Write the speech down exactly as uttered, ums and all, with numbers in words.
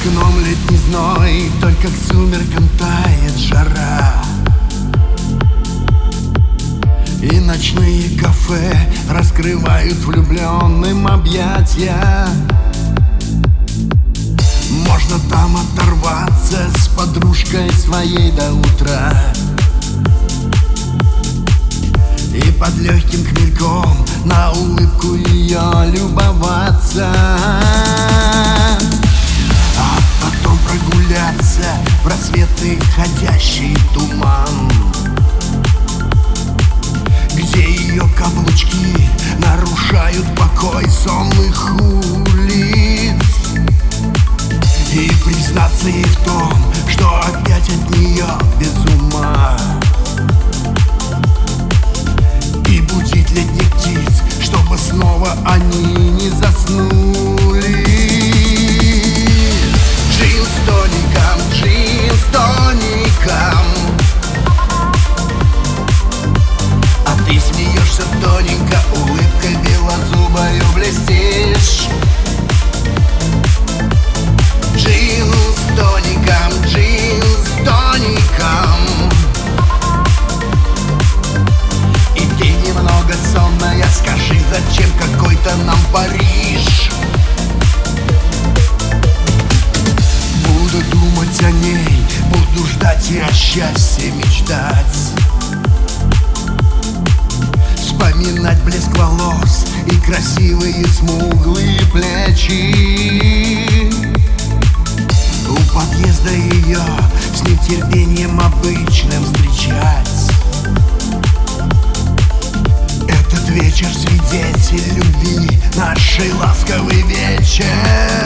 окном летний зной, только к сумеркам тает жара. И ночные кафе раскрывают влюбленным объятия. Можно там оторваться с подружкой своей до утра и под легким хмельком на улыбку ее любоваться, а потом прогуляться в рассветный ходящий туман, где ее каблучки нарушают покой сонных улиц, и признаться ей в том, что опять от нее без ума, и будить летних птиц, чтобы снова они не заснули. Джин с тоником, джин с тоником, а ты смеешься тоненько, улыбкой белозубою блестишь. Джин с тоником, джин с тоником, и ты немного сонная, скажи, зачем какой-то нам Париж? Буду думать о ней, буду ждать и о счастье мечтать, вспоминать блеск волос и красивые смуглые плечи. У подъезда ее с нетерпением обычным встречать. Этот вечер свидетель любви, нашей ласковый вечер.